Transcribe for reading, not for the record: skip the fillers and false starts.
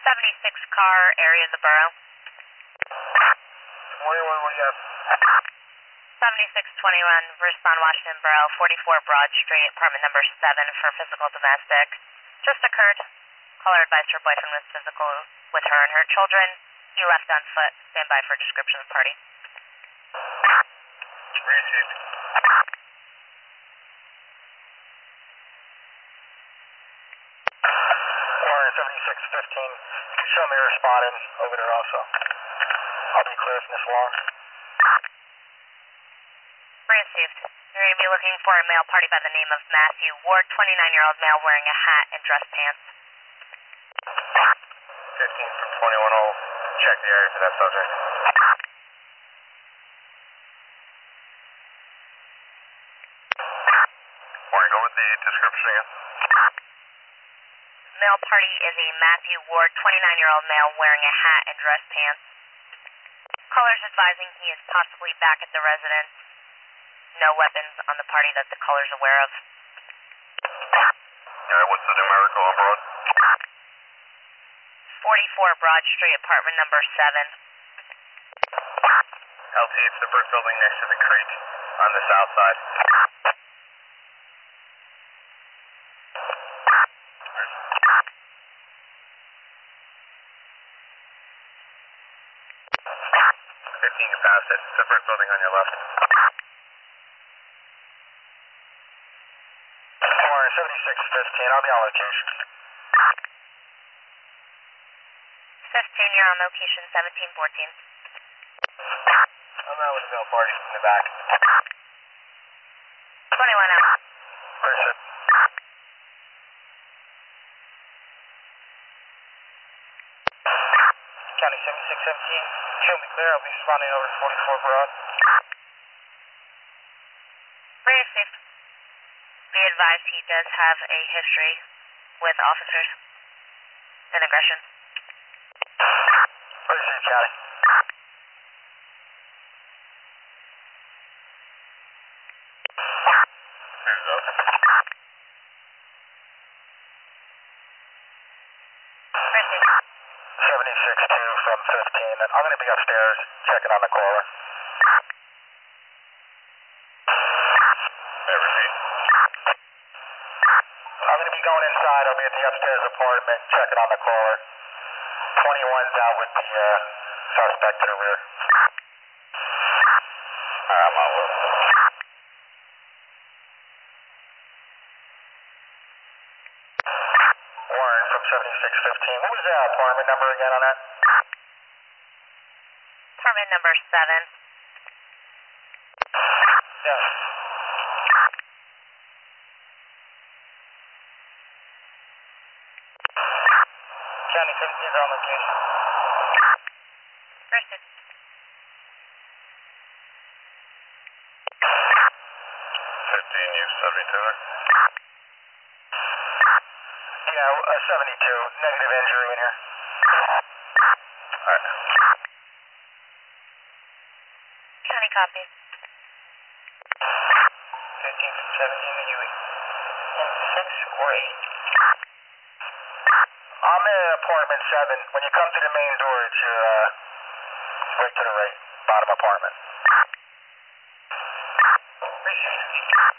76 car, area of the borough. 21, what do you have? 7621, respond Washington Borough, 44 Broad Street, apartment number 7 for physical domestic. Just occurred. Caller advised her boyfriend was physical with her and her children. He left on foot. Stand by for description of the party. Received. Warren 7615, show me responding over there also. I'll be clear from this alarm. Received. You're going to be looking for a male party by the name of Matthew Ward, 29-year-old male wearing a hat and dress pants. 15 from 21 will check the area for that subject. Warren, go with the description again. Male party is a Matthew Ward, 29-year-old male wearing a hat and dress pants. Caller's advising he is possibly back at the residence. No weapons on the party that the caller's aware of. Alright, what's the numerical on Broad? 44 Broad Street, apartment number 7. LT, it's the brick building next to the creek on the south side. 15, you passed it. It's the brick building on your left. Warren 7615, I'll be on location. 15, you're on location 1714. I'm out with the male party in the back. 21 out. Where's it? County 7617, show me clear. I'll be responding over to 44 Broad. Received. Be advised he does have a history with officers and aggression. Where's it, County? There you go. Received. 76-2 from 15, and I'm going to be upstairs checking on the caller. Received. I'm going to be going inside. I'll be at the upstairs apartment checking on the caller. 21's out with the suspect in the rear. I'm out with him. Warren from 7615. What was the apartment number again on that? Apartment number 7. Yes. County 15's on location. Received. 15, you 72. Yeah, 72. Negative injury in here. Alright. County copy. 15 from 17 to Huey. 6 or 8. I'm in apartment 7. When you come to the main door, it's your, right to the right, bottom apartment. Received.